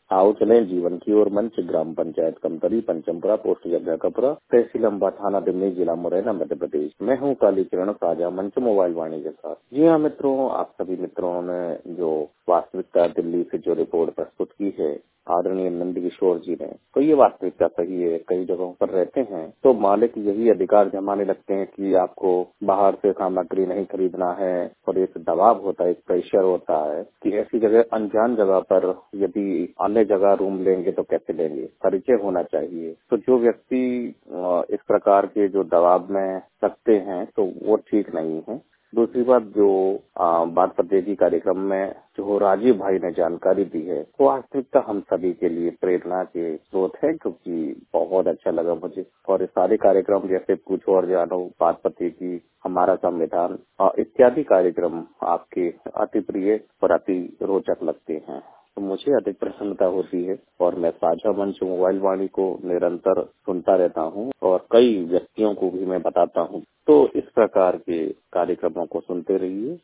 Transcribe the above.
आओ चलें जीवन की ओर मंच, ग्राम पंचायत कमतरी, पंचमपुरा, पोस्ट जगदलपुर, तहसील अम्बा, थाना दिमनी, जिला मुरैना, मध्य प्रदेश। मैं हूं कालीचरण साझा मंच मोबाइल वाणी के साथ। जी हाँ मित्रों, आप सभी मित्रों ने जो वास्तविकता दिल्ली से जो रिपोर्ट प्रस्तुत की है आदरणीय नंद किशोर जी ने, तो ये वास्तविकता सही है। कई जगहों पर रहते हैं तो मालिक यही अधिकार जमाने लगते हैं कि आपको बाहर से सामग्री नहीं खरीदना है, और एक दबाव होता है, एक प्रेशर होता है कि ऐसी जगह, अनजान जगह पर यदि अन्य जगह रूम लेंगे तो कैसे लेंगे, परिचय होना चाहिए। तो जो व्यक्ति इस प्रकार के जो दबाव में सकते हैं तो वो ठीक नहीं है। दूसरी बात, जो बात प्रतिनिधि कार्यक्रम में जो राजीव भाई ने जानकारी दी है, वो वास्तविकता हम सभी के लिए प्रेरणा के स्रोत है, क्योंकि बहुत अच्छा लगा मुझे। और ये सारे कार्यक्रम जैसे पूछो और जानो, बात प्रतिनिधि, हमारा संविधान इत्यादि कार्यक्रम आपके अति प्रिय और अति रोचक लगते हैं। तो मुझे अधिक प्रसन्नता होती है और मैं साझा मंच मोबाइल वाणी को निरंतर सुनता रहता हूँ और कई व्यक्तियों को भी मैं बताता हूँ। तो इस प्रकार के कार्यक्रमों को सुनते रहिए।